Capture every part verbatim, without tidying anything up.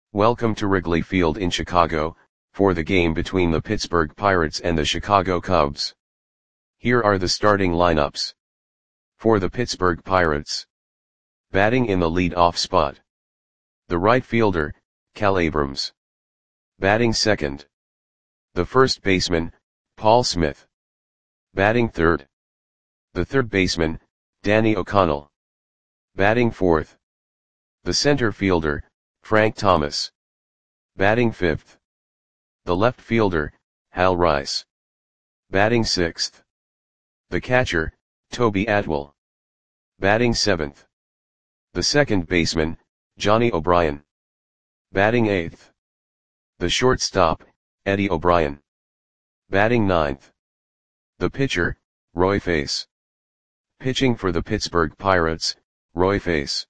Welcome to Wrigley Field in Chicago, for the game between the Pittsburgh Pirates and the Chicago Cubs. Here are the starting lineups. For the Pittsburgh Pirates. Batting in the lead-off spot. The right fielder, Cal Abrams. Batting second. The first baseman, Paul Smith. Batting third. The third baseman, Danny O'Connell. Batting fourth. The center fielder, Frank Thomas. Batting fifth. The left fielder, Hal Rice. Batting sixth. The catcher, Toby Atwell. Batting seventh. The second baseman, Johnny O'Brien. Batting eighth. The shortstop, Eddie O'Brien. Batting ninth. The pitcher, Roy Face. Pitching for the Pittsburgh Pirates, Roy Face.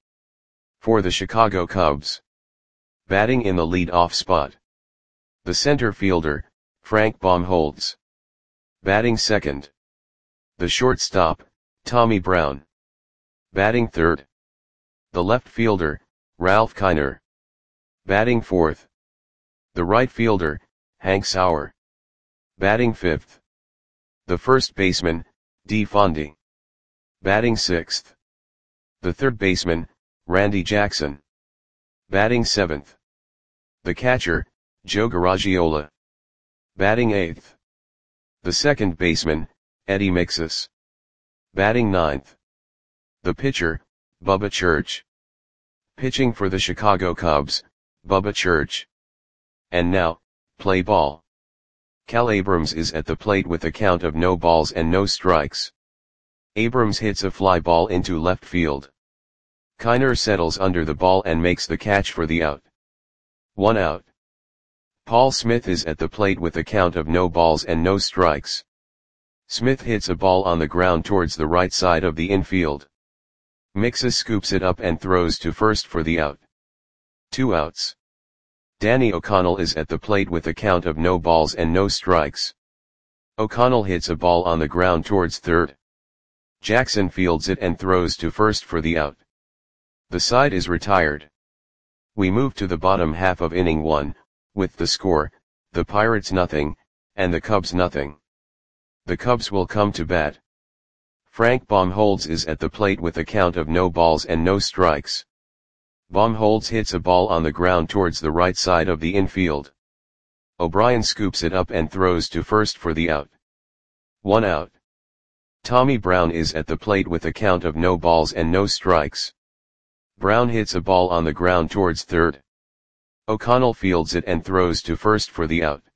For the Chicago Cubs. Batting in the lead-off spot. The center fielder, Frank Baumholtz. Batting second. The shortstop, Tommy Brown. Batting third. The left fielder, Ralph Kiner. Batting fourth. The right fielder, Hank Sauer. Batting fifth. The first baseman, Dee Fondy. Batting sixth. The third baseman, Randy Jackson. Batting seventh. The catcher, Joe Garagiola. Batting eighth. The second baseman, Eddie Mixus. Batting ninth. The pitcher, Bubba Church. Pitching for the Chicago Cubs, Bubba Church. And now, play ball. Cal Abrams is at the plate with a count of no balls and no strikes. Abrams hits a fly ball into left field. Kiner settles under the ball and makes the catch for the out. One out. Paul Smith is at the plate with a count of no balls and no strikes. Smith hits a ball on the ground towards the right side of the infield. Mixus scoops it up and throws to first for the out. Two outs. Danny O'Connell is at the plate with a count of no balls and no strikes. O'Connell hits a ball on the ground towards third. Jackson fields it and throws to first for the out. The side is retired. We move to the bottom half of inning one, with the score, the Pirates nothing, and the Cubs nothing. The Cubs will come to bat. Frank Baumholtz is at the plate with a count of no balls and no strikes. Baumholtz hits a ball on the ground towards the right side of the infield. O'Brien scoops it up and throws to first for the out. One out. Tommy Brown is at the plate with a count of no balls and no strikes. Brown hits a ball on the ground towards third. O'Connell fields it and throws to first for the out.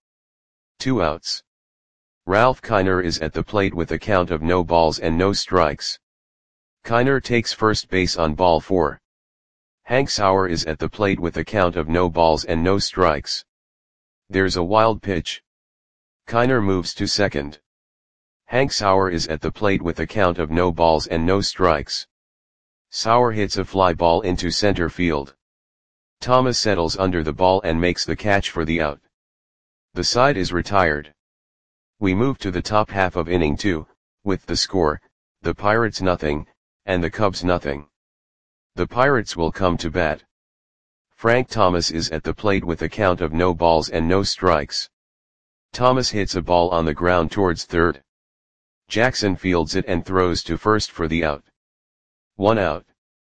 Two outs. Ralph Kiner is at the plate with a count of no balls and no strikes. Kiner takes first base on ball four. Hank Sauer is at the plate with a count of no balls and no strikes. There's a wild pitch. Kiner moves to second. Hank Sauer is at the plate with a count of no balls and no strikes. Sauer hits a fly ball into center field. Thomas settles under the ball and makes the catch for the out. The side is retired. We move to the top half of inning two, with the score, the Pirates nothing, and the Cubs nothing. The Pirates will come to bat. Frank Thomas is at the plate with a count of no balls and no strikes. Thomas hits a ball on the ground towards third. Jackson fields it and throws to first for the out. One out.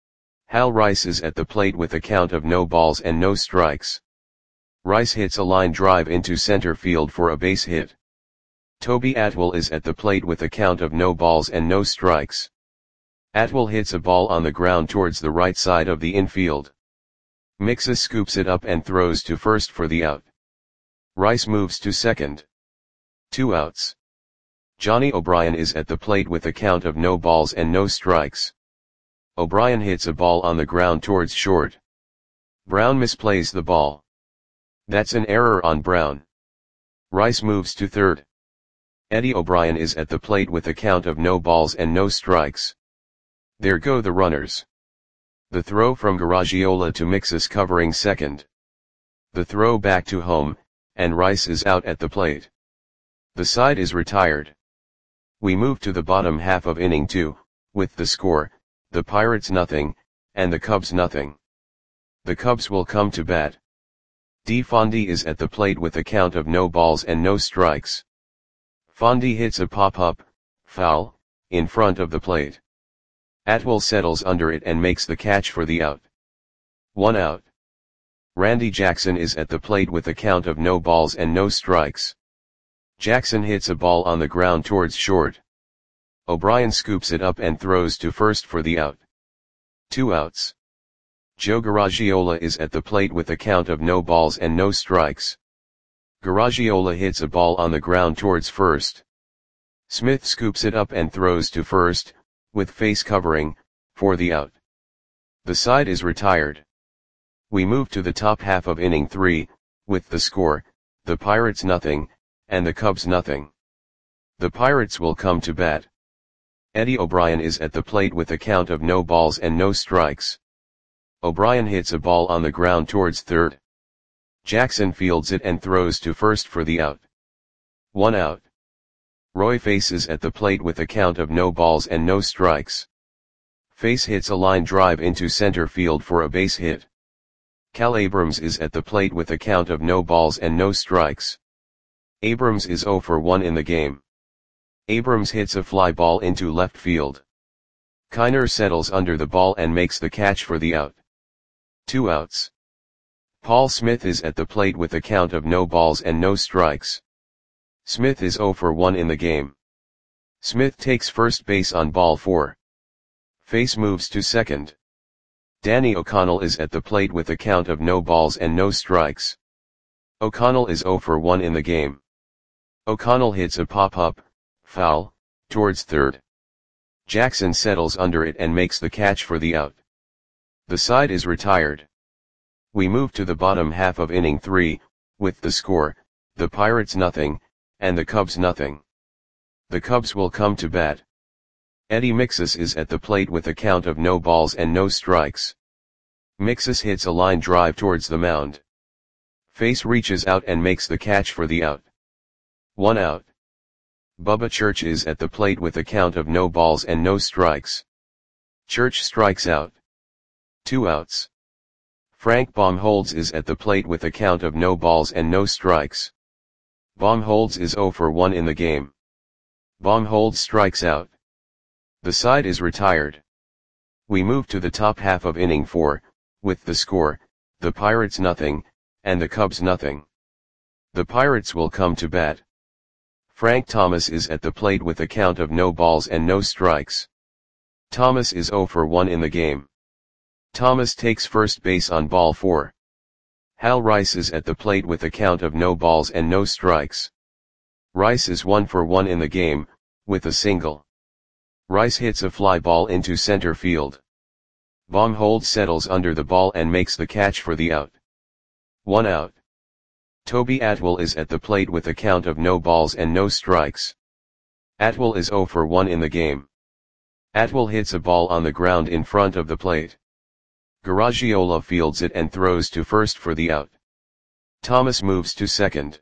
Hal Rice is at the plate with a count of no balls and no strikes. Rice hits a line drive into center field for a base hit. Toby Atwell is at the plate with a count of no balls and no strikes. Atwell hits a ball on the ground towards the right side of the infield. Mixus scoops it up and throws to first for the out. Rice moves to second. Two outs. Johnny O'Brien is at the plate with a count of no balls and no strikes. O'Brien hits a ball on the ground towards short. Brown misplays the ball. That's an error on Brown. Rice moves to third. Eddie O'Brien is at the plate with a count of no balls and no strikes. There go the runners. The throw from Garagiola to Mixus covering second. The throw back to home, and Rice is out at the plate. The side is retired. We move to the bottom half of inning two, with the score, the Pirates nothing, and the Cubs nothing. The Cubs will come to bat. D. Fondi is at the plate with a count of no balls and no strikes. Fondi hits a pop-up, foul, in front of the plate. Atwell settles under it and makes the catch for the out. One out. Randy Jackson is at the plate with a count of no balls and no strikes. Jackson hits a ball on the ground towards short. O'Brien scoops it up and throws to first for the out. Two outs. Joe Garagiola is at the plate with a count of no balls and no strikes. Garagiola hits a ball on the ground towards first. Smith scoops it up and throws to first, with face covering, for the out. The side is retired. We move to the top half of inning three, with the score, the Pirates nothing, and the Cubs nothing. The Pirates will come to bat. Eddie O'Brien is at the plate with a count of no balls and no strikes. O'Brien hits a ball on the ground towards third. Jackson fields it and throws to first for the out. One out. Roy Face is at the plate with a count of no balls and no strikes. Face hits a line drive into center field for a base hit. Cal Abrams is at the plate with a count of no balls and no strikes. Abrams is oh for one in the game. Abrams hits a fly ball into left field. Kiner settles under the ball and makes the catch for the out. Two outs. Paul Smith is at the plate with a count of no balls and no strikes. Smith is oh for one in the game. Smith takes first base on ball four. Face moves to second. Danny O'Connell is at the plate with a count of no balls and no strikes. O'Connell is oh for one in the game. O'Connell hits a pop-up, foul, towards third. Jackson settles under it and makes the catch for the out. The side is retired. We move to the bottom half of inning three, with the score, the Pirates nothing, and the Cubs nothing. The Cubs will come to bat. Eddie Mixus is at the plate with a count of no balls and no strikes. Mixus hits a line drive towards the mound. Face reaches out and makes the catch for the out. One out. Bubba Church is at the plate with a count of no balls and no strikes. Church strikes out. Two outs. Frank Baumholtz is at the plate with a count of no balls and no strikes. Baumholtz is oh for one in the game. Baumholtz strikes out. The side is retired. We move to the top half of inning four, with the score, the Pirates nothing, and the Cubs nothing. The Pirates will come to bat. Frank Thomas is at the plate with a count of no balls and no strikes. Thomas is oh for one in the game. Thomas takes first base on ball four. Hal Rice is at the plate with a count of no balls and no strikes. Rice is one for one in the game, with a single. Rice hits a fly ball into center field. Baumholtz settles under the ball and makes the catch for the out. One out. Toby Atwell is at the plate with a count of no balls and no strikes. Atwell is oh for one in the game. Atwell hits a ball on the ground in front of the plate. Garagiola fields it and throws to first for the out. Thomas moves to second.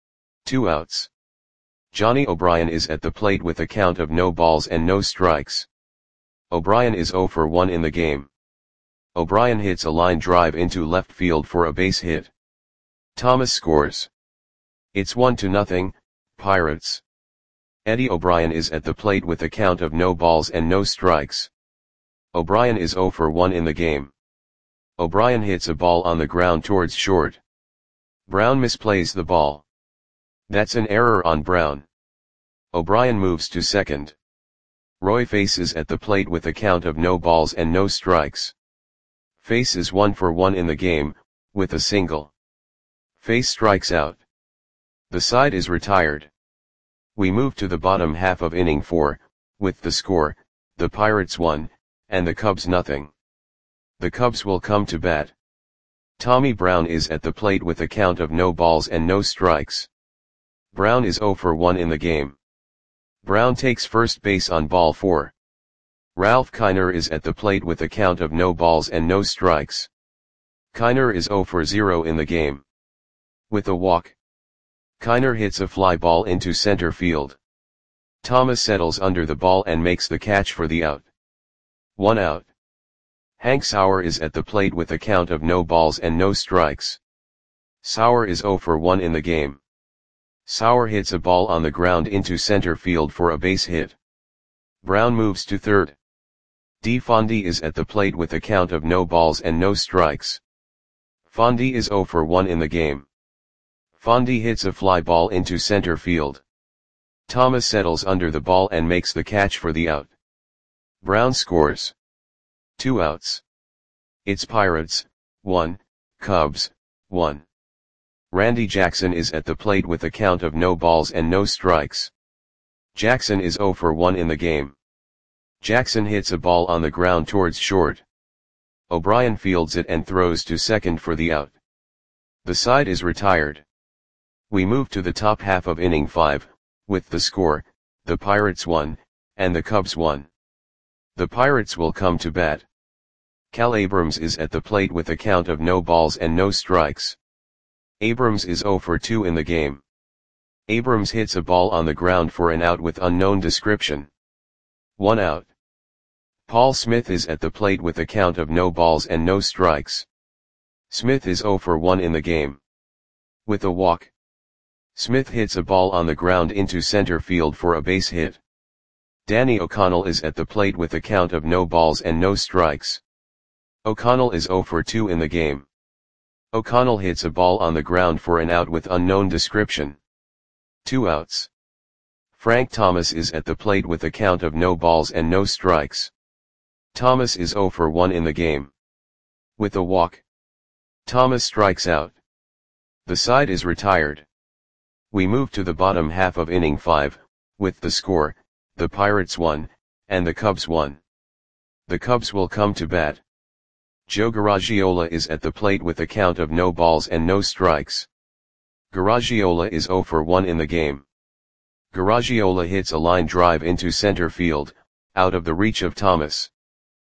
Two outs. Johnny O'Brien is at the plate with a count of no balls and no strikes. O'Brien is oh for one in the game. O'Brien hits a line drive into left field for a base hit. Thomas scores. It's one to nothing, Pirates. Eddie O'Brien is at the plate with a count of no balls and no strikes. O'Brien is oh for one in the game. O'Brien hits a ball on the ground towards short. Brown misplays the ball. That's an error on Brown. O'Brien moves to second. Roy Face is at the plate with a count of no balls and no strikes. Face is one for one in the game, with a single. Face strikes out. The side is retired. We move to the bottom half of inning four, with the score, the Pirates one, and the Cubs nothing. The Cubs will come to bat. Tommy Brown is at the plate with a count of no balls and no strikes. Brown is oh for one in the game. Brown takes first base on ball four. Ralph Kiner is at the plate with a count of no balls and no strikes. Kiner is oh for zero in the game. With a walk. Kiner hits a fly ball into center field. Thomas settles under the ball and makes the catch for the out. One out. Hank Sauer is at the plate with a count of no balls and no strikes. Sauer is zero for one in the game. Sauer hits a ball on the ground into center field for a base hit. Brown moves to third. D. Fondy is at the plate with a count of no balls and no strikes. Fondy is zero for one in the game. Fondy hits a fly ball into center field. Thomas settles under the ball and makes the catch for the out. Brown scores. Two outs. It's Pirates, one, Cubs, one. Randy Jackson is at the plate with a count of no balls and no strikes. Jackson is zero for one in the game. Jackson hits a ball on the ground towards short. O'Brien fields it and throws to second for the out. The side is retired. We move to the top half of inning five, with the score, the Pirates one, and the Cubs one. The Pirates will come to bat. Cal Abrams is at the plate with a count of no balls and no strikes. Abrams is zero for two in the game. Abrams hits a ball on the ground for an out with unknown description. One out. Paul Smith is at the plate with a count of no balls and no strikes. Smith is zero for one in the game. With a walk. Smith hits a ball on the ground into center field for a base hit. Danny O'Connell is at the plate with a count of no balls and no strikes. O'Connell is zero for two in the game. O'Connell hits a ball on the ground for an out with unknown description. Two outs. Frank Thomas is at the plate with a count of no balls and no strikes. Thomas is zero for one in the game. With a walk. Thomas strikes out. The side is retired. We move to the bottom half of inning five, with the score, the Pirates one, and the Cubs one. The Cubs will come to bat. Joe Garagiola is at the plate with a count of no balls and no strikes. Garagiola is zero for one in the game. Garagiola hits a line drive into center field, out of the reach of Thomas.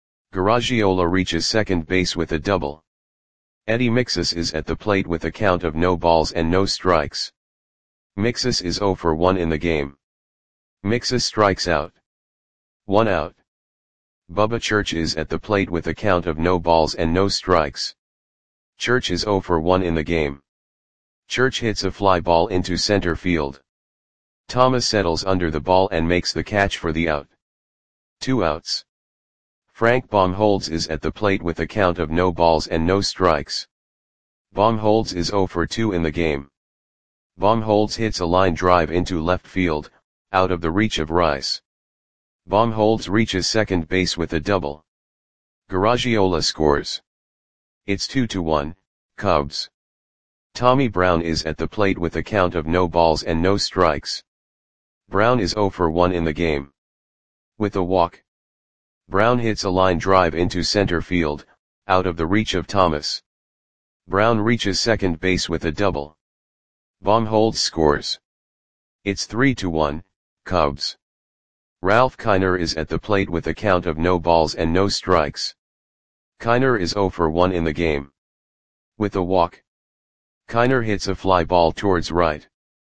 Garagiola reaches second base with a double. Eddie Mixus is at the plate with a count of no balls and no strikes. Mixus is zero for one in the game. Mixus strikes out. One out. Bubba Church is at the plate with a count of no balls and no strikes. Church is zero for one in the game. Church hits a fly ball into center field. Thomas settles under the ball and makes the catch for the out. Two outs. Frank Baumholtz is at the plate with a count of no balls and no strikes. Baumholtz is zero for two in the game. Baumholtz hits a line drive into left field, out of the reach of Rice. Baumholtz reaches second base with a double. Garagiola scores. It's two to one, Cubs. Tommy Brown is at the plate with a count of no balls and no strikes. Brown is zero for one in the game. With a walk. Brown hits a line drive into center field, out of the reach of Thomas. Brown reaches second base with a double. Baumholtz scores. It's three to one, Cubs. Ralph Kiner is at the plate with a count of no balls and no strikes. Kiner is zero for one in the game. With a walk. Kiner hits a fly ball towards right.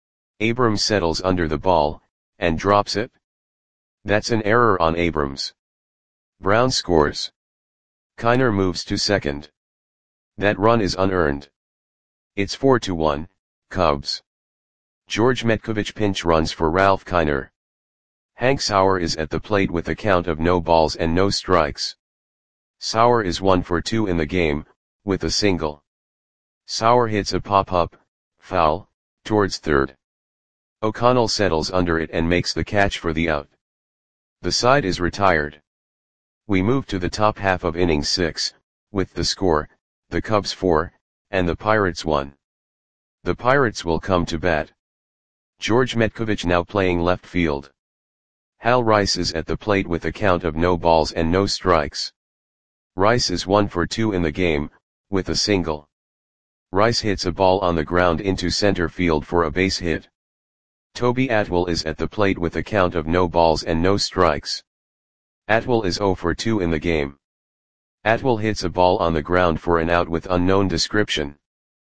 Abrams settles under the ball, and drops it. That's an error on Abrams. Brown scores. Kiner moves to second. That run is unearned. It's four to one, Cubs. George Metkovich pinch runs for Ralph Kiner. Hank Sauer is at the plate with a count of no balls and no strikes. Sauer is one for two in the game, with a single. Sauer hits a pop-up, foul, towards third. O'Connell settles under it and makes the catch for the out. The side is retired. We move to the top half of inning six, with the score, the Cubs four, and the Pirates one. The Pirates will come to bat. George Metkovich now playing left field. Hal Rice is at the plate with a count of no balls and no strikes. Rice is one for two in the game, with a single. Rice hits a ball on the ground into center field for a base hit. Toby Atwell is at the plate with a count of no balls and no strikes. Atwell is zero for two in the game. Atwell hits a ball on the ground for an out with unknown description.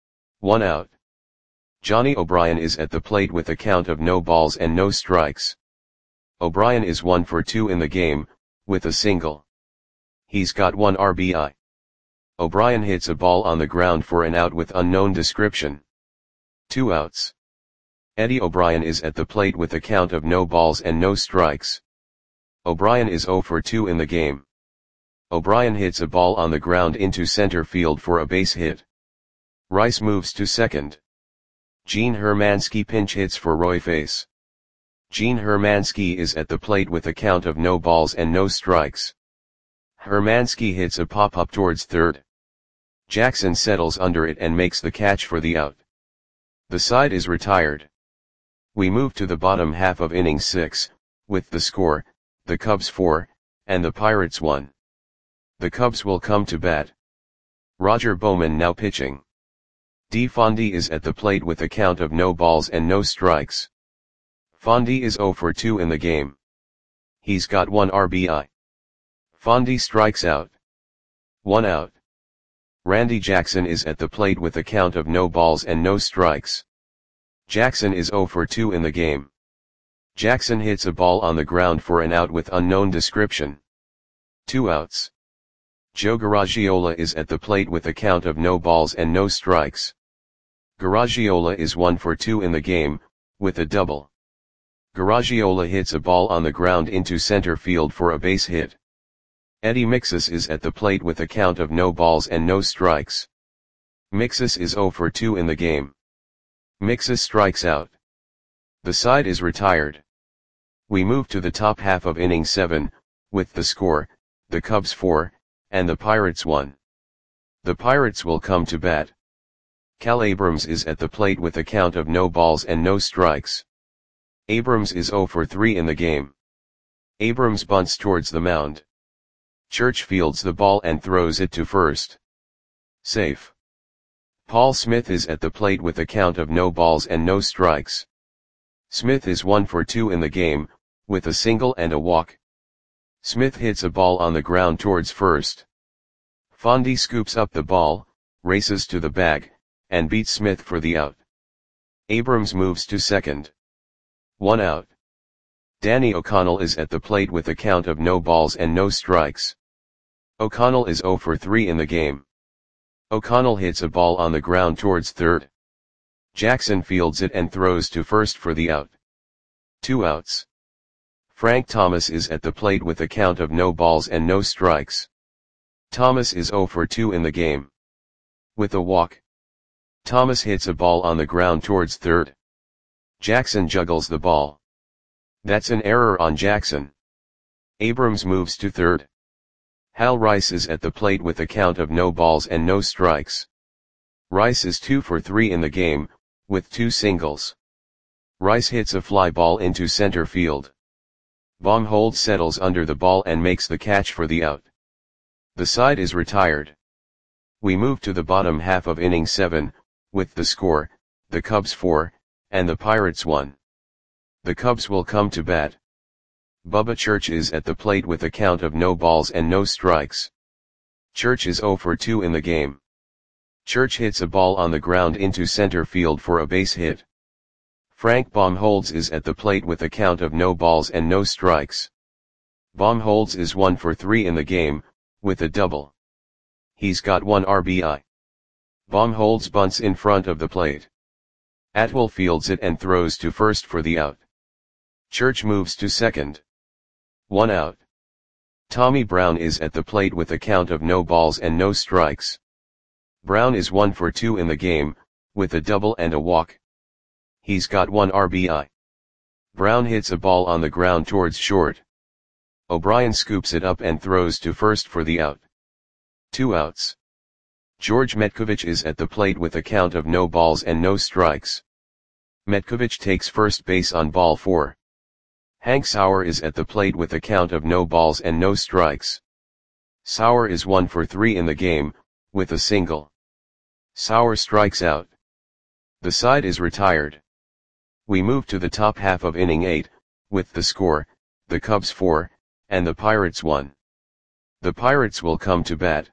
One out. Johnny O'Brien is at the plate with a count of no balls and no strikes. O'Brien is one for two in the game, with a single. He's got one R B I. O'Brien hits a ball on the ground for an out with unknown description. Two outs. Eddie O'Brien is at the plate with a count of no balls and no strikes. O'Brien is zero for two in the game. O'Brien hits a ball on the ground into center field for a base hit. Rice moves to second. Gene Hermansky pinch hits for Roy Face. Gene Hermansky is at the plate with a count of no balls and no strikes. Hermansky hits a pop-up towards third. Jackson settles under it and makes the catch for the out. The side is retired. We move to the bottom half of inning six, with the score, the Cubs four, and the Pirates one. The Cubs will come to bat. Roger Bowman now pitching. D. Fondy is at the plate with a count of no balls and no strikes. Fondy is zero for two in the game. He's got one R B I. Fondy strikes out. One out. Randy Jackson is at the plate with a count of no balls and no strikes. Jackson is zero for two in the game. Jackson hits a ball on the ground for an out with unknown description. Two outs. Joe Garagiola is at the plate with a count of no balls and no strikes. Garagiola is one for two in the game, with a double. Garagiola hits a ball on the ground into center field for a base hit. Eddie Mixus is at the plate with a count of no balls and no strikes. Mixus is zero for two in the game. Mixus strikes out. The side is retired. We move to the top half of inning seven, with the score, the Cubs four, and the Pirates one. The Pirates will come to bat. Cal Abrams is at the plate with a count of no balls and no strikes. Abrams is zero for three in the game. Abrams bunts towards the mound. Church fields the ball and throws it to first. Safe. Paul Smith is at the plate with a count of no balls and no strikes. Smith is one for two in the game, with a single and a walk. Smith hits a ball on the ground towards first. Fondy scoops up the ball, races to the bag, and beats Smith for the out. Abrams moves to second. One out. Danny O'Connell is at the plate with a count of no balls and no strikes. O'Connell is zero for three in the game. O'Connell hits a ball on the ground towards third. Jackson fields it and throws to first for the out. Two outs. Frank Thomas is at the plate with a count of no balls and no strikes. Thomas is zero for two in the game. With a walk. Thomas hits a ball on the ground towards third. Jackson juggles the ball. That's an error on Jackson. Abrams moves to third. Hal Rice is at the plate with a count of no balls and no strikes. Rice is two for three in the game, with two singles. Rice hits a fly ball into center field. Baumholtz settles under the ball and makes the catch for the out. The side is retired. We move to the bottom half of inning seven, with the score, the Cubs four, and the Pirates one. The Cubs will come to bat. Bubba Church is at the plate with a count of no balls and no strikes. Church is zero for two in the game. Church hits a ball on the ground into center field for a base hit. Frank Baumholtz is at the plate with a count of no balls and no strikes. Baumholtz is one for three in the game, with a double. He's got one R B I. Baumholtz bunts in front of the plate. Atwell fields it and throws to first for the out. Church moves to second. One out. Tommy Brown is at the plate with a count of no balls and no strikes. Brown is one for two in the game, with a double and a walk. He's got one R B I. Brown hits a ball on the ground towards short. O'Brien scoops it up and throws to first for the out. Two outs. George Metkovich is at the plate with a count of no balls and no strikes. Metkovich takes first base on ball four. Hank Sauer is at the plate with a count of no balls and no strikes. Sauer is one for three in the game, with a single. Sauer strikes out. The side is retired. We move to the top half of inning eight, with the score, the Cubs four, and the Pirates one. The Pirates will come to bat.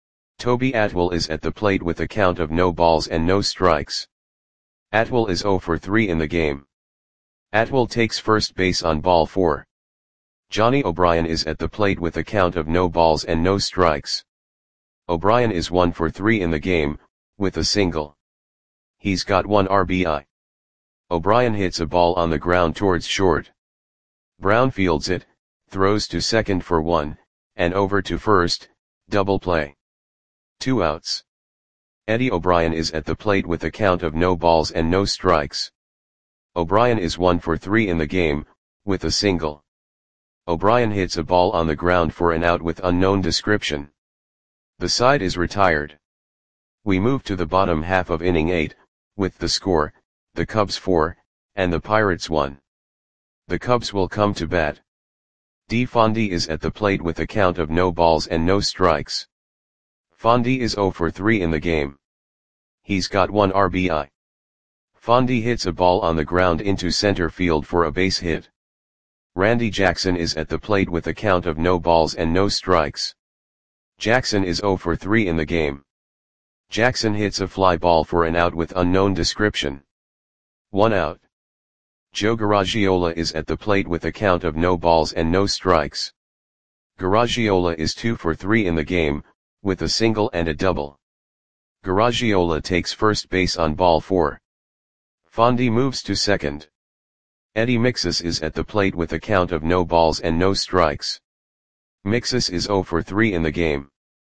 Toby Atwell is at the plate with a count of no balls and no strikes. Atwell is zero for three in the game. Atwell takes first base on ball four. Johnny O'Brien is at the plate with a count of no balls and no strikes. O'Brien is one for three in the game, with a single. He's got one R B I. O'Brien hits a ball on the ground towards short. Brown fields it, throws to second for one, and over to first, double play. Two outs. Eddie O'Brien is at the plate with a count of no balls and no strikes. O'Brien is one for three in the game, with a single. O'Brien hits a ball on the ground for an out with unknown description. The side is retired. We move to the bottom half of inning eight, with the score, the Cubs four, and the Pirates one. The Cubs will come to bat. D. Fondy is at the plate with a count of no balls and no strikes. Fondy is oh for three in the game. He's got one R B I. Fondy hits a ball on the ground into center field for a base hit. Randy Jackson is at the plate with a count of no balls and no strikes. Jackson is oh for three in the game. Jackson hits a fly ball for an out with unknown description. One out. Joe Garagiola is at the plate with a count of no balls and no strikes. Garagiola is two for three in the game, with a single and a double. Garagiola takes first base on ball four. Fondy moves to second. Eddie Mixus is at the plate with a count of no balls and no strikes. Mixus is oh for three in the game.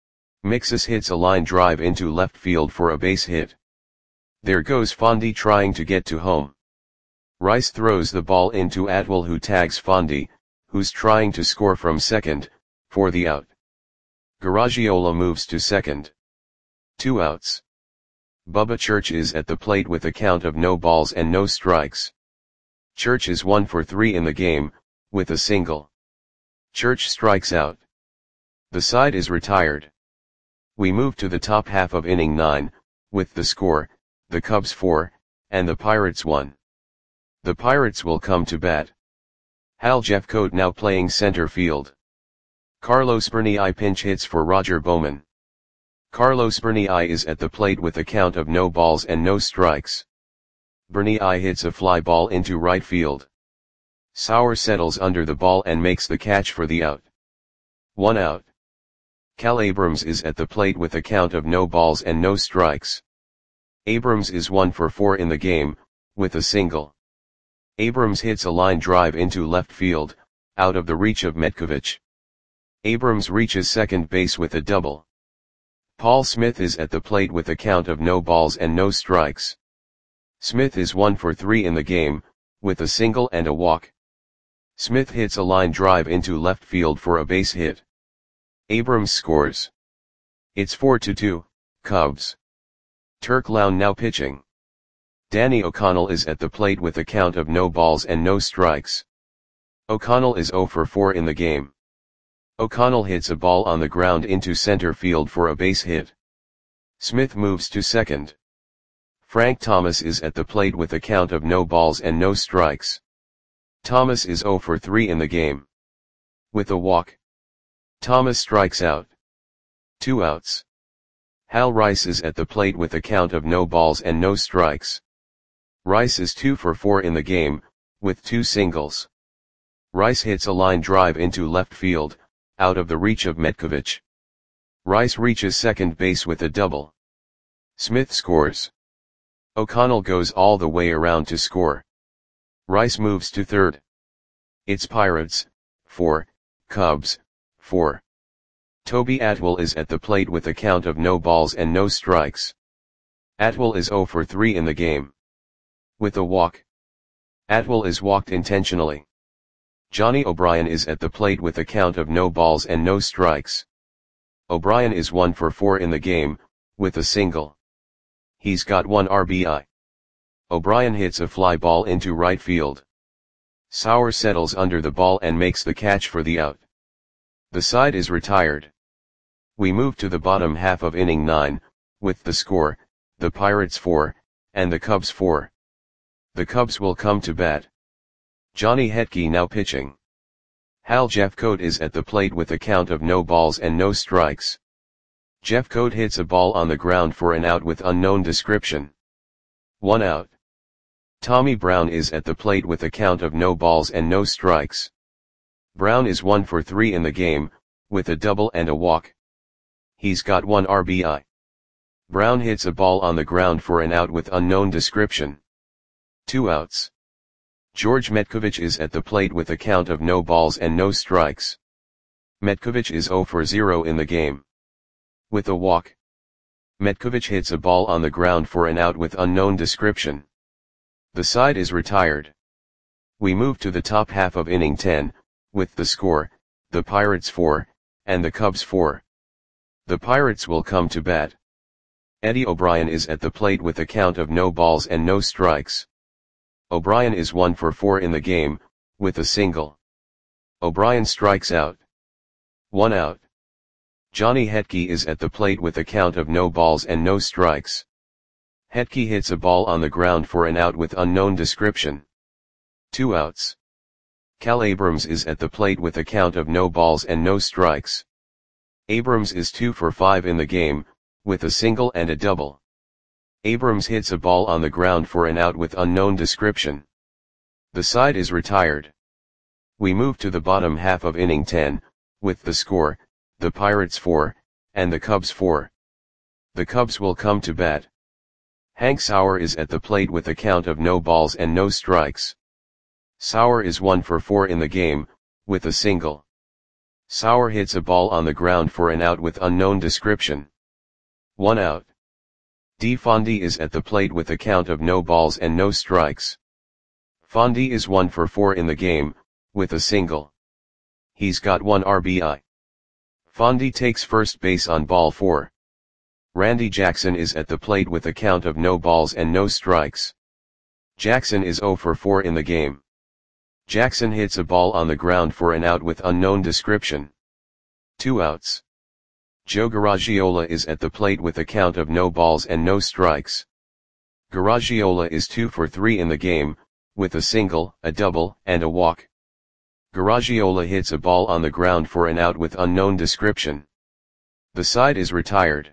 Mixus hits a line drive into left field for a base hit. There goes Fondy trying to get to home. Rice throws the ball into Atwell, who tags Fondy, who's trying to score from second, for the out. Garagiola moves to second. Two outs. Bubba Church is at the plate with a count of no balls and no strikes. Church is one for three in the game, with a single. Church strikes out. The side is retired. We move to the top half of inning nine, with the score, the Cubs four, and the Pirates one. The Pirates will come to bat. Hal Jeffcoat now playing center field. Carlos Bernai pinch hits for Roger Bowman. Carlos Bernai is at the plate with a count of no balls and no strikes. Bernai hits a fly ball into right field. Sauer settles under the ball and makes the catch for the out. One out. Cal Abrams is at the plate with a count of no balls and no strikes. Abrams is one for four in the game, with a single. Abrams hits a line drive into left field, out of the reach of Metkovich. Abrams reaches second base with a double. Paul Smith is at the plate with a count of no balls and no strikes. Smith is one for three in the game, with a single and a walk. Smith hits a line drive into left field for a base hit. Abrams scores. It's four to two, Cubs. Turk Lown now pitching. Danny O'Connell is at the plate with a count of no balls and no strikes. O'Connell is oh for four in the game. O'Connell hits a ball on the ground into center field for a base hit. Smith moves to second. Frank Thomas is at the plate with a count of no balls and no strikes. Thomas is oh for three in the game. With a walk. Thomas strikes out. Two outs. Hal Rice is at the plate with a count of no balls and no strikes. Rice is two for four in the game, with two singles. Rice hits a line drive into left field, out of the reach of Metkovich. Rice reaches second base with a double. Smith scores. O'Connell goes all the way around to score. Rice moves to third. It's Pirates, four, Cubs, four. Toby Atwell is at the plate with a count of no balls and no strikes. Atwell is oh for three in the game. With a walk. Atwell is walked intentionally. Johnny O'Brien is at the plate with a count of no balls and no strikes. O'Brien is one for four in the game, with a single. He's got one R B I. O'Brien hits a fly ball into right field. Sauer settles under the ball and makes the catch for the out. The side is retired. We move to the bottom half of inning nine, with the score, the Pirates four, and the Cubs four. The Cubs will come to bat. Johnny Hetke now pitching. Hal Jeffcoat is at the plate with a count of no balls and no strikes. Jeffcoat hits a ball on the ground for an out with unknown description. One out. Tommy Brown is at the plate with a count of no balls and no strikes. Brown is one for three in the game, with a double and a walk. He's got one R B I. Brown hits a ball on the ground for an out with unknown description. Two outs. George Metkovich is at the plate with a count of no balls and no strikes. Metkovich is zero for zero in the game. With a walk. Metkovich hits a ball on the ground for an out with unknown description. The side is retired. We move to the top half of inning ten, with the score, the Pirates four, and the Cubs four. The Pirates will come to bat. Eddie O'Brien is at the plate with a count of no balls and no strikes. O'Brien is one for four in the game, with a single. O'Brien strikes out. One out. Johnny Hetke is at the plate with a count of no balls and no strikes. Hetke hits a ball on the ground for an out with unknown description. Two outs. Cal Abrams is at the plate with a count of no balls and no strikes. Abrams is two for five in the game, with a single and a double. Abrams hits a ball on the ground for an out with unknown description. The side is retired. We move to the bottom half of inning ten, with the score, the Pirates four, and the Cubs four. The Cubs will come to bat. Hank Sauer is at the plate with a count of no balls and no strikes. Sauer is one for four in the game, with a single. Sauer hits a ball on the ground for an out with unknown description. One out. D. Fondy is at the plate with a count of no balls and no strikes. Fondy is one for four in the game, with a single. He's got one R B I. Fondy takes first base on ball four. Randy Jackson is at the plate with a count of no balls and no strikes. Jackson is zero for four in the game. Jackson hits a ball on the ground for an out with unknown description. Two outs. Joe Garagiola is at the plate with a count of no balls and no strikes. Garagiola is two for three in the game, with a single, a double, and a walk. Garagiola hits a ball on the ground for an out with unknown description. The side is retired.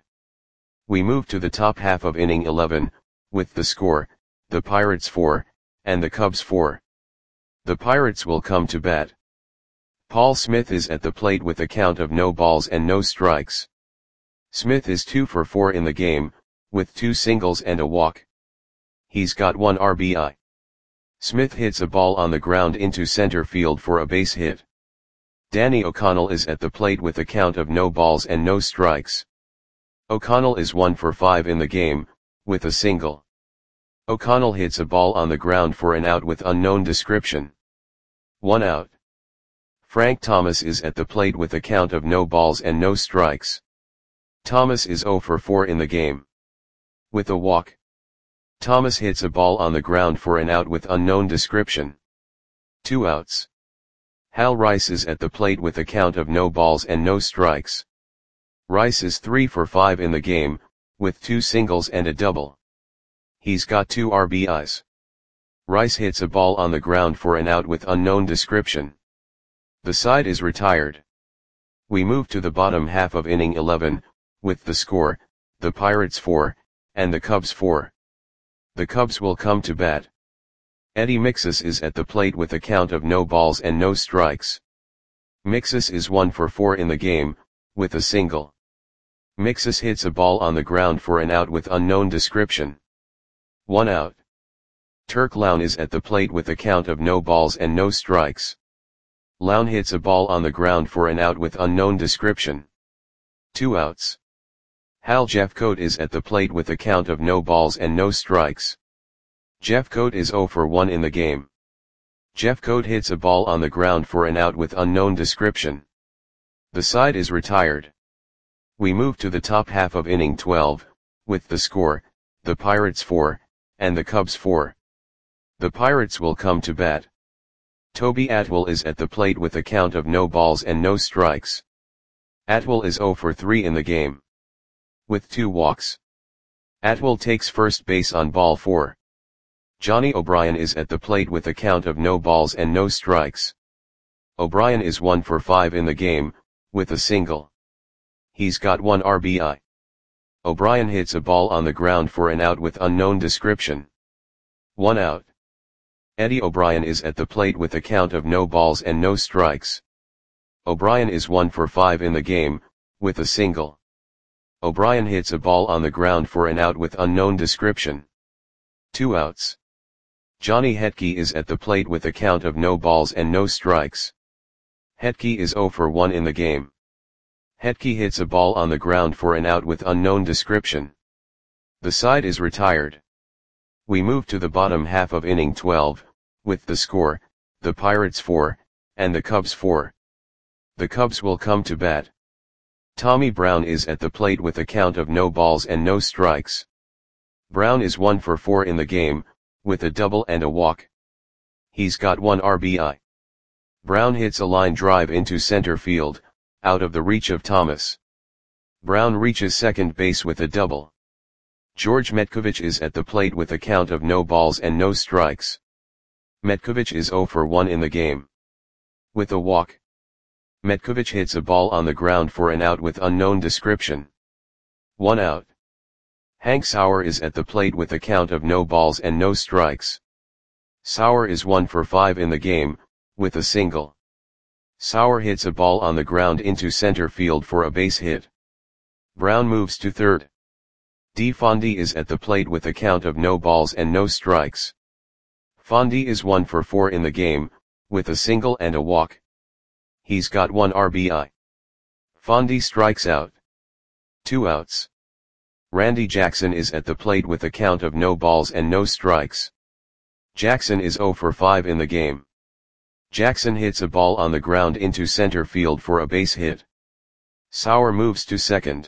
We move to the top half of inning eleven, with the score, the Pirates four, and the Cubs four. The Pirates will come to bat. Paul Smith is at the plate with a count of no balls and no strikes. Smith is two for four in the game, with two singles and a walk. He's got one R B I. Smith hits a ball on the ground into center field for a base hit. Danny O'Connell is at the plate with a count of no balls and no strikes. O'Connell is one for five in the game, with a single. O'Connell hits a ball on the ground for an out with unknown description. One out. Frank Thomas is at the plate with a count of no balls and no strikes. Thomas is zero for four in the game. With a walk. Thomas hits a ball on the ground for an out with unknown description. Two outs. Hal Rice is at the plate with a count of no balls and no strikes. Rice is three for five in the game, with two singles and a double. He's got two R B Is. Rice hits a ball on the ground for an out with unknown description. The side is retired. We move to the bottom half of inning eleven, with the score, the Pirates four, and the Cubs four. The Cubs will come to bat. Eddie Mixus is at the plate with a count of no balls and no strikes. Mixus is one for four in the game, with a single. Mixus hits a ball on the ground for an out with unknown description. One out. Turk Lown is at the plate with a count of no balls and no strikes. Lown hits a ball on the ground for an out with unknown description. Two outs. Hal Jeffcoat is at the plate with a count of no balls and no strikes. Jeffcoat is zero for one in the game. Jeffcoat hits a ball on the ground for an out with unknown description. The side is retired. We move to the top half of inning twelve, with the score, the Pirates four, and the Cubs four. The Pirates will come to bat. Toby Atwell is at the plate with a count of no balls and no strikes. Atwell is zero for three in the game. With two walks. Atwell takes first base on ball four. Johnny O'Brien is at the plate with a count of no balls and no strikes. O'Brien is one for five in the game, with a single. He's got one R B I. O'Brien hits a ball on the ground for an out with unknown description. One out. Eddie O'Brien is at the plate with a count of no balls and no strikes. O'Brien is one for five in the game, with a single. O'Brien hits a ball on the ground for an out with unknown description. Two outs. Johnny Hetke is at the plate with a count of no balls and no strikes. Hetke is zero for one in the game. Hetke hits a ball on the ground for an out with unknown description. The side is retired. We move to the bottom half of inning twelve, with the score, the Pirates four, and the Cubs four. The Cubs will come to bat. Tommy Brown is at the plate with a count of no balls and no strikes. Brown is one for four in the game, with a double and a walk. He's got one R B I. Brown hits a line drive into center field, out of the reach of Thomas. Brown reaches second base with a double. George Metkovich is at the plate with a count of no balls and no strikes. Metkovich is zero for one in the game. With a walk. Metkovich hits a ball on the ground for an out with unknown description. One out. Hank Sauer is at the plate with a count of no balls and no strikes. Sauer is one for five in the game, with a single. Sauer hits a ball on the ground into center field for a base hit. Brown moves to third. D. Fondy is at the plate with a count of no balls and no strikes. Fondy is one for four in the game, with a single and a walk. He's got one R B I. Fondy strikes out. Two outs. Randy Jackson is at the plate with a count of no balls and no strikes. Jackson is zero for five in the game. Jackson hits a ball on the ground into center field for a base hit. Sauer moves to second.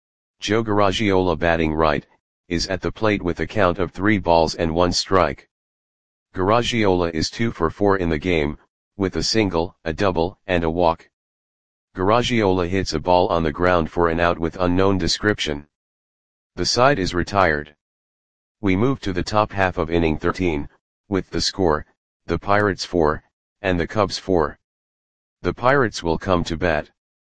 Joe Garagiola, batting right, is at the plate with a count of three balls and one strike. Garagiola is two for four in the game, with a single, a double, and a walk. Garagiola hits a ball on the ground for an out with unknown description. The side is retired. We move to the top half of inning thirteen, with the score, the Pirates four, and the Cubs four. The Pirates will come to bat.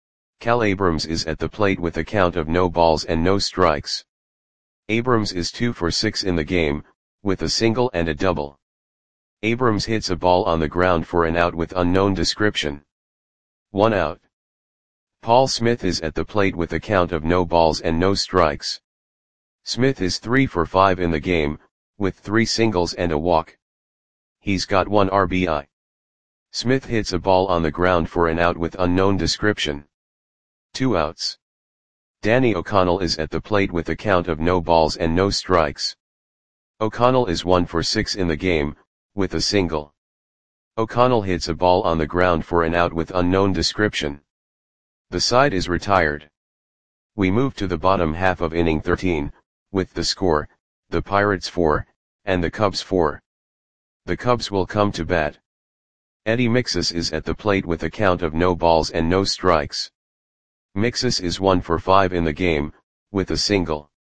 Cal Abrams is at the plate with a count of no balls and no strikes. Abrams is two for six in the game, with a single and a double. Abrams hits a ball on the ground for an out with unknown description. One out. Paul Smith is at the plate with a count of no balls and no strikes. Smith is three for five in the game, with three singles and a walk. He's got one R B I. Smith hits a ball on the ground for an out with unknown description. Two outs. Danny O'Connell is at the plate with a count of no balls and no strikes. O'Connell is one for six in the game, with a single. O'Connell hits a ball on the ground for an out with unknown description. The side is retired. We move to the bottom half of inning thirteen, with the score, the Pirates four, and the Cubs four. The Cubs will come to bat. Eddie Mixus is at the plate with a count of no balls and no strikes. Mixus is one for five in the game, with a single.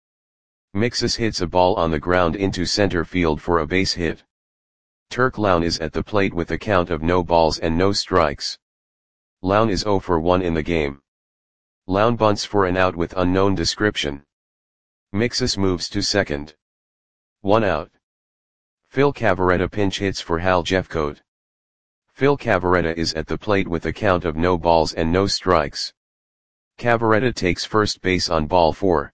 Mixus hits a ball on the ground into center field for a base hit. Turk Lown is at the plate with a count of no balls and no strikes. Lown is zero for one in the game. Lown bunts for an out with unknown description. Mixus moves to second. One out. Phil Cavarretta pinch hits for Hal Jeffcoat. Phil Cavarretta is at the plate with a count of no balls and no strikes. Cavarretta takes first base on ball four.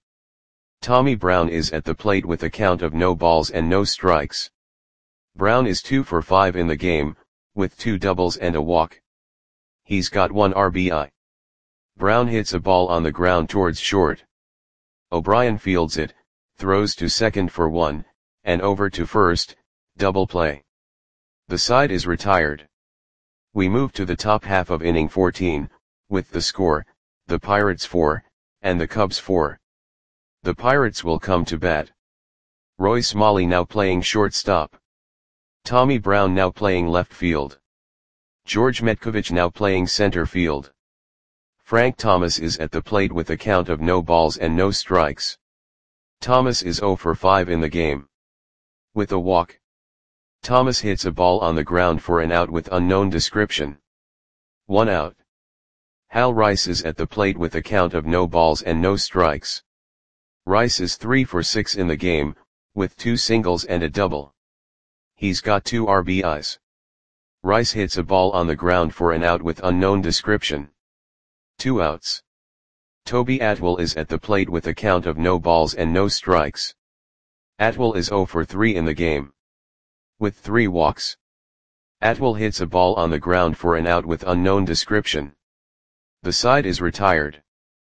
Tommy Brown is at the plate with a count of no balls and no strikes. Brown is two for five in the game, with two doubles and a walk. He's got one R B I. Brown hits a ball on the ground towards short. O'Brien fields it, throws to second for one, and over to first, double play. The side is retired. We move to the top half of inning fourteen, with the score, the Pirates four, and the Cubs four. The Pirates will come to bat. Roy Smalley now playing shortstop. Tommy Brown now playing left field. George Metkovich now playing center field. Frank Thomas is at the plate with a count of no balls and no strikes. Thomas is zero for five in the game. With a walk. Thomas hits a ball on the ground for an out with unknown description. One out. Hal Rice is at the plate with a count of no balls and no strikes. Rice is three for six in the game, with two singles and a double. He's got two R B Is. Rice hits a ball on the ground for an out with unknown description. Two outs. Toby Atwell is at the plate with a count of no balls and no strikes. Atwell is zero for three in the game. With three walks. Atwell hits a ball on the ground for an out with unknown description. The side is retired.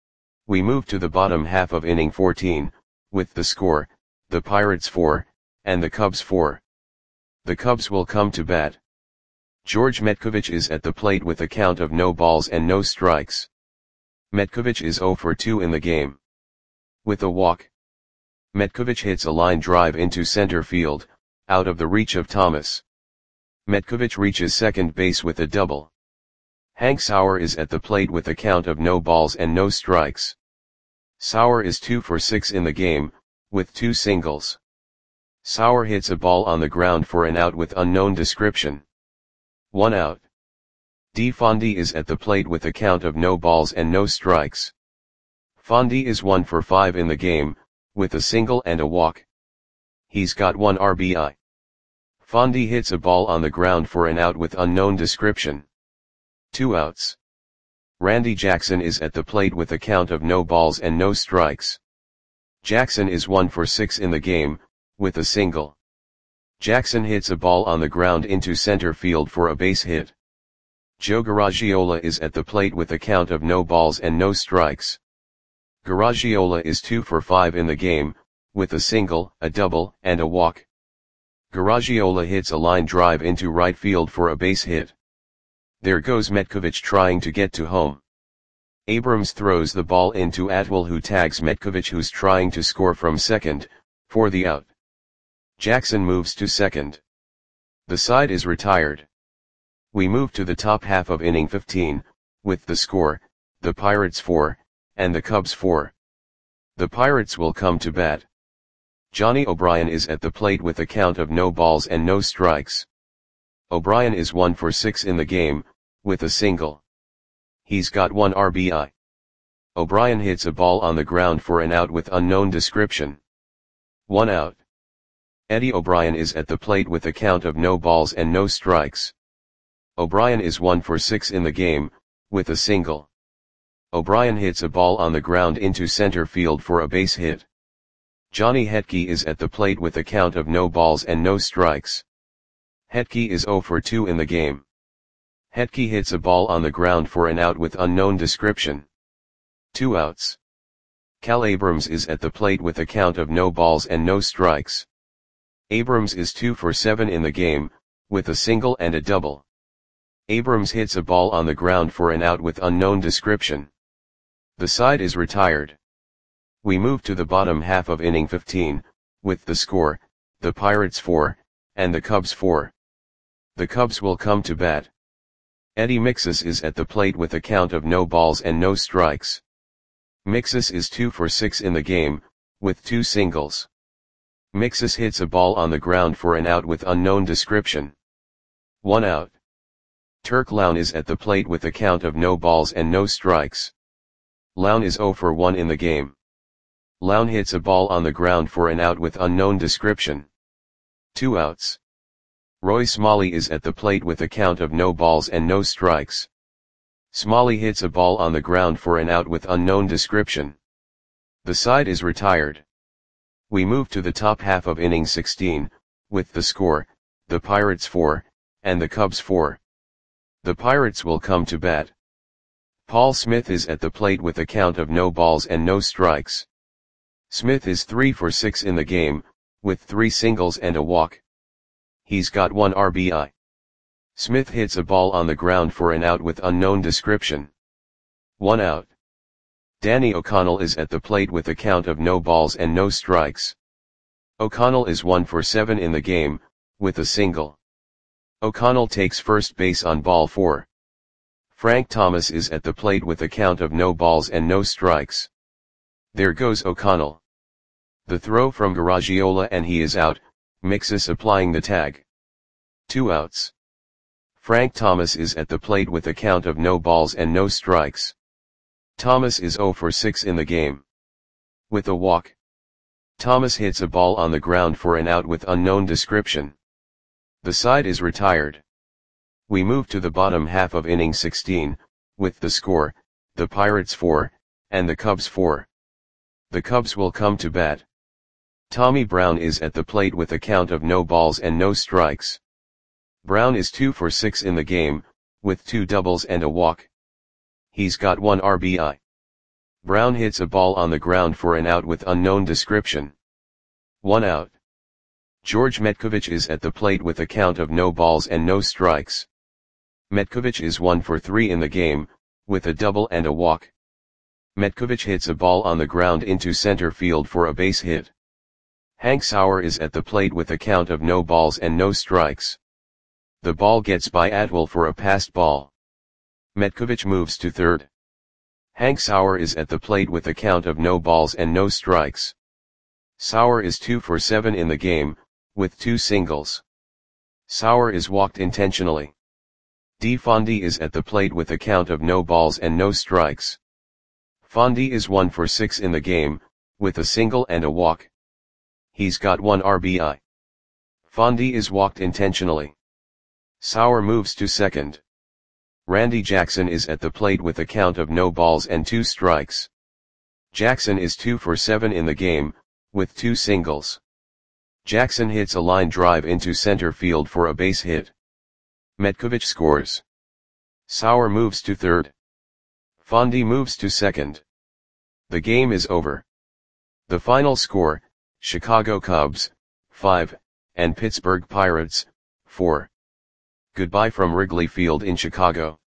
We move to the bottom half of inning fourteen, with the score, the Pirates four, and the Cubs four. The Cubs will come to bat. George Metcovich is at the plate with a count of no balls and no strikes. Metcovich is zero for two in the game. With a walk. Metcovich hits a line drive into center field, out of the reach of Thomas. Metcovich reaches second base with a double. Hank Sauer is at the plate with a count of no balls and no strikes. Sauer is two for six in the game, with two singles. Sauer hits a ball on the ground for an out with unknown description. One out. D. Fondy is at the plate with a count of no balls and no strikes. Fondy is one for five in the game, with a single and a walk. He's got one R B I. Fondy hits a ball on the ground for an out with unknown description. Two outs. Randy Jackson is at the plate with a count of no balls and no strikes. Jackson is one for six in the game, with a single. Jackson hits a ball on the ground into center field for a base hit. Joe Garagiola is at the plate with a count of no balls and no strikes. Garagiola is two for five in the game, with a single, a double, and a walk. Garagiola hits a line drive into right field for a base hit. There goes Metcovich trying to get to home. Abrams throws the ball into Atwell, who tags Metcovich, who's trying to score from second, for the out. Jackson moves to second. The side is retired. We move to the top half of inning fifteen, with the score, the Pirates four, and the Cubs four. The Pirates will come to bat. Johnny O'Brien is at the plate with a count of no balls and no strikes. O'Brien is one for six in the game, with a single. He's got one R B I. O'Brien hits a ball on the ground for an out with unknown description. One out. Eddie O'Brien is at the plate with a count of no balls and no strikes. O'Brien is one for six in the game, with a single. O'Brien hits a ball on the ground into center field for a base hit. Johnny Hetke is at the plate with a count of no balls and no strikes. Hetke is zero for two in the game. Hetke hits a ball on the ground for an out with unknown description. Two outs. Cal Abrams is at the plate with a count of no balls and no strikes. Abrams is two for seven in the game, with a single and a double. Abrams hits a ball on the ground for an out with unknown description. The side is retired. We move to the bottom half of inning fifteen, with the score, the Pirates four, and the Cubs four. The Cubs will come to bat. Eddie Mixus is at the plate with a count of no balls and no strikes. Mixus is two for six in the game, with two singles. Mixus hits a ball on the ground for an out with unknown description. One out. Turk Lown is at the plate with a count of no balls and no strikes. Lown is zero for one in the game. Lown hits a ball on the ground for an out with unknown description. Two outs. Roy Smalley is at the plate with a count of no balls and no strikes. Smalley hits a ball on the ground for an out with unknown description. The side is retired. We move to the top half of inning sixteen, with the score, the Pirates four, and the Cubs four. The Pirates will come to bat. Paul Smith is at the plate with a count of no balls and no strikes. Smith is three for six in the game, with three singles and a walk. He's got one R B I. Smith hits a ball on the ground for an out with unknown description. One out. Danny O'Connell is at the plate with a count of no balls and no strikes. O'Connell is one for seven in the game, with a single. O'Connell takes first base on ball four. Frank Thomas is at the plate with a count of no balls and no strikes. There goes O'Connell. The throw from Garagiola and he is out, Mixus applying the tag. Two outs. Frank Thomas is at the plate with a count of no balls and no strikes. Thomas is zero for six in the game. With a walk. Thomas hits a ball on the ground for an out with unknown description. The side is retired. We move to the bottom half of inning sixteen, with the score, the Pirates four, and the Cubs four. The Cubs will come to bat. Tommy Brown is at the plate with a count of no balls and no strikes. Brown is two for six in the game, with two doubles and a walk. He's got one R B I. Brown hits a ball on the ground for an out with unknown description. One out. George Metcovich is at the plate with a count of no balls and no strikes. Metcovich is one for three in the game, with a double and a walk. Metcovich hits a ball on the ground into center field for a base hit. Hank Sauer is at the plate with a count of no balls and no strikes. The ball gets by Atwell for a passed ball. Metcovich moves to third. Hank Sauer is at the plate with a count of no balls and no strikes. Sauer is two for seven in the game, with two singles. Sauer is walked intentionally. D. Fondy is at the plate with a count of no balls and no strikes. Fondy is one for six in the game, with a single and a walk. He's got one R B I. Fondy is walked intentionally. Sauer moves to second. Randy Jackson is at the plate with a count of no balls and two strikes. Jackson is two for seven in the game, with two singles. Jackson hits a line drive into center field for a base hit. Metcovich scores. Sauer moves to third. Fondy moves to second. The game is over. The final score, Chicago Cubs, five, and Pittsburgh Pirates, four. Goodbye from Wrigley Field in Chicago.